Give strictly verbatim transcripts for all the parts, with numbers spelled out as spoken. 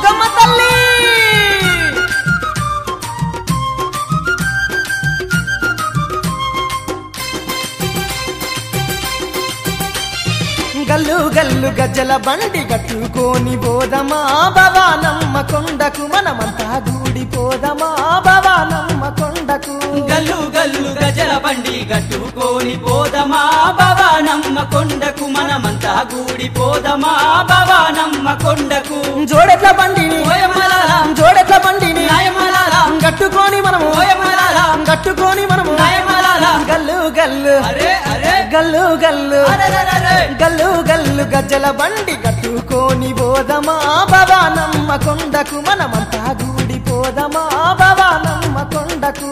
దుర్గమ్మ తల్లి గల్లు గల్లు గజ్జల బండి కట్టుకోని పోదమా భవానమ్మ కొండకు మనమంతా గూడి పోదమా భవానమ్మ కొండకు గల్లు గల్లు గజల బండి గట్టుకోని పోదమా భవానమ్మ కొండకు మనమంతా గూడి పోదమా భవానమ్మ కొండకు జోడెట్ల బండిని ఓయమ్మలారా జోడెట్ల బండిని నాయమ్మలారా కట్టుకొని మనము ఓయమ్మలారా కట్టుకొని మనము నాయమ్మలారా గల్లు గల్లు అరే అరే గల్లు గల్లు అరెరెరెరె. గల్లు గల్లు గజ్జల బండి కట్టుకొని పోదమా భవానమ్మ కొండకు మనమంతా గూడి పోదమా భవానమ్మ కొండకు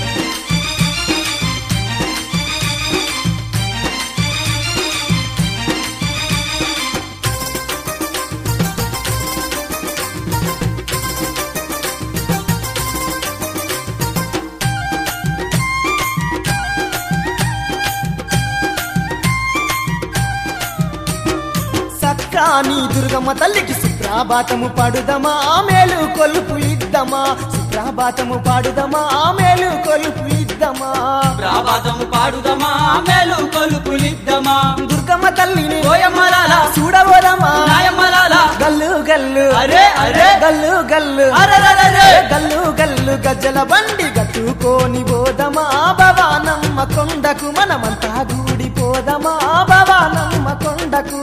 సక్కాని దుర్గమ్మ తల్లికి సుప్రభాతము పాడుదమా మేలు కొలుపు ఇద్దమా సుప్రభాతము పాడుదమా మేలు కొలుపు ఇద్దమా ప్రాభాతము పాడుదమా మేలు కొలుపులిద్దమా దుర్గమ్మ తల్లిని ఓయమ్మలారా చూడబోదమా నాయమ్మలారా గల్లు గల్లు అరే అరే గల్లు గల్లు అరెరెరెరె. గల్లు గల్లు గజ్జల బండి కట్టుకొని పోదమా భవానమ్మ కొండకు మనమంతా గూడి పోదమా భవానమ్మ కొండకు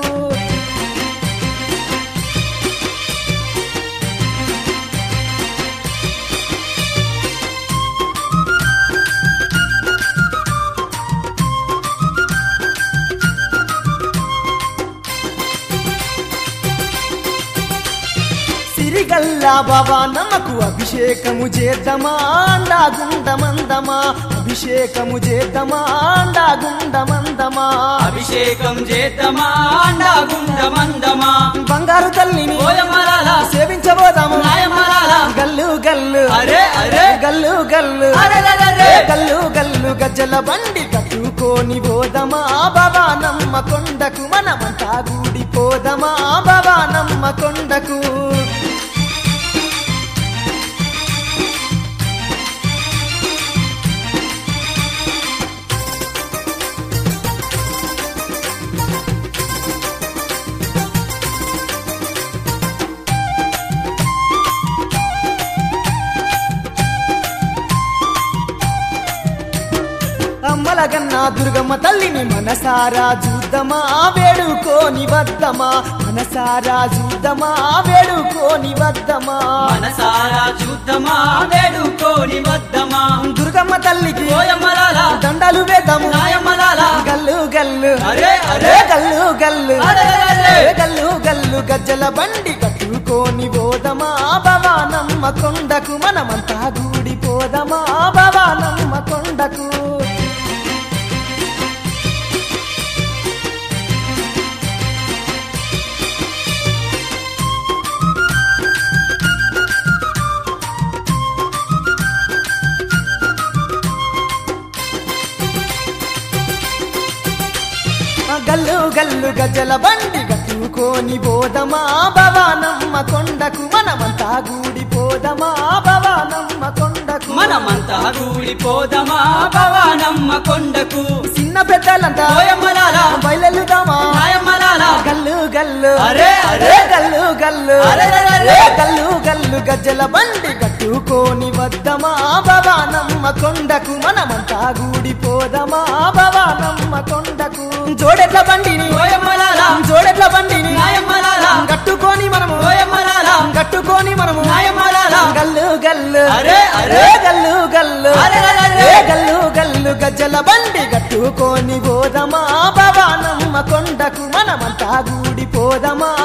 సిరిగల్లా భవానమ్మకు అభిషేకము చేద్దామా అండా గుండమందమా అభిషేకము చేద్దామా అండా గుండమందమా అభిషేకం చేద్దామా అండా గుండమందమా బంగారు తల్లిని ఓయమ్మలారా సేవించబోదాము నాయమ్మలారా గల్లు గల్లు అరే అరే గల్లు గల్లు అరెరెరెరె. గల్లు గల్లు గజ్జల బండి కట్టుకొని పోదమా భవానమ్మ కొండకు మనమంతా గూడి పోదమా భవానమ్మ కొండకు అమ్మలగన్న దుర్గమ్మ తల్లిని మనసారా చూద్దామా వేడుకోని వద్దమా మనసారా చూద్దామా వేడుకోని వద్దమా మనసారా చూద్దామా వేడుకోని వద్దమా దుర్గమ్మ తల్లికి ఓయమ్మలారా దండలు వేద్దాము నాయమ్మలారా గల్లు గల్లు అరే అరే గల్లు గల్లు అరెరెరెరె. గల్లు గల్లు గజ్జల బండి కట్టుకొని పోదమా భవానమ్మ కొండకు మనమంతా గూడి పోదమా భవానమ్మ కొండకు గల్లు గల్లు గజ్జల బండి కట్టుకొని పోదమా భవానమ్మ కొండకు మనమంతా గూడి పోదమా భవానమ్మ కొండకు మనమంతా గూడిపోదమా భవానమ్మ కొండకు చిన్న పెద్దలంతా ఓయమ్మలారా బయలుదామా నాయమ్మలారా గల్లు గల్లు అరే అరే గల్లు గల్లు అరెరెరెరె. గల్లు గల్లు గజ్జల బండి కట్టుకొని వద్దమా భవానమ్మ కొండకు మనమంతా గూడి పోదమా భవానమ్మ కొండకు జోడెట్ల బండిని ఓయమ్మలారా జోడెట్ల బండిని నాయమ్మలారా కట్టుకొని మనము ఓయమ్మలారా కట్టుకొని మనము నాయమ్మలారా గల్లు గల్లు అరే అరే గల్లు గల్లు అరెరెరెరె. గల్లు గల్లు గజ్జల బండి కట్టుకొని పోదమా భవానమ్మ కొండకు మనమంతా గూడి పోదమా